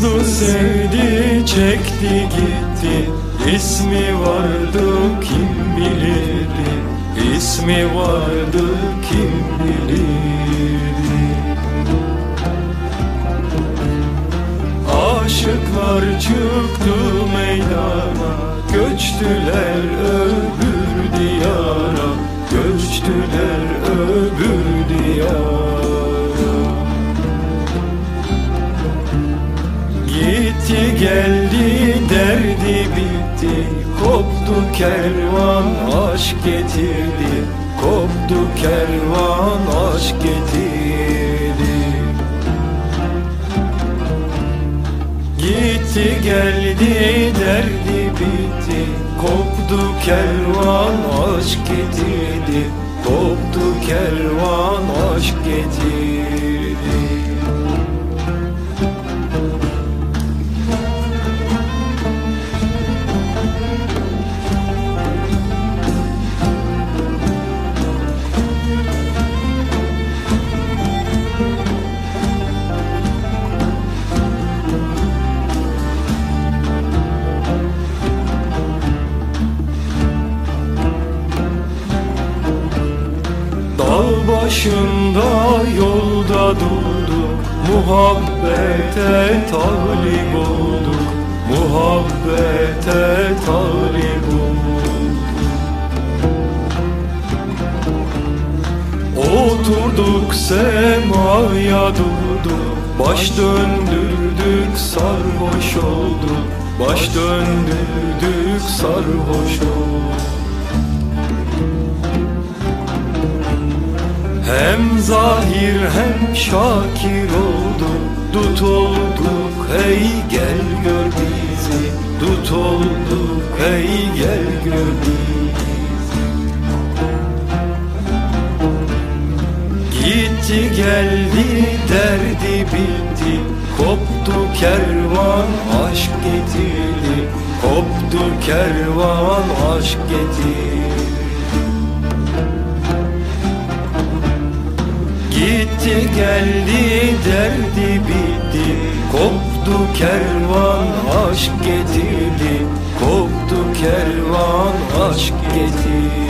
Nazlı sevdi, çekti gitti. İsmi vardı kim bilirdi, İsmi vardı kim bilirdi. Aşıklar çıktı meydana, göçtüler öbür diyara, göçtüler öbür diyara. Gitti geldi derdi bitti, koptu kervan aşk getirdi, koptu kervan aşk getirdi. Gitti geldi derdi bitti, koptu kervan aşk getirdi, koptu kervan aşk getirdi. Dağ başında yolda durduk, muhabbete talip olduk, muhabbete talip olduk. Oturduk semaya durduk, baş döndürdük sarhoş olduk, baş döndürdük sarhoş olduk. Hem zahir hem şakir olduk, dut olduk hey gel gör bizi, dut olduk hey gel gör bizi. Gitti geldi derdi bitti, koptu kervan aşk getirdi, koptu kervan aşk getirdi. Gitti geldi derdi bitti, koptu kervan aşk getirdi, koptu kervan aşk getirdi.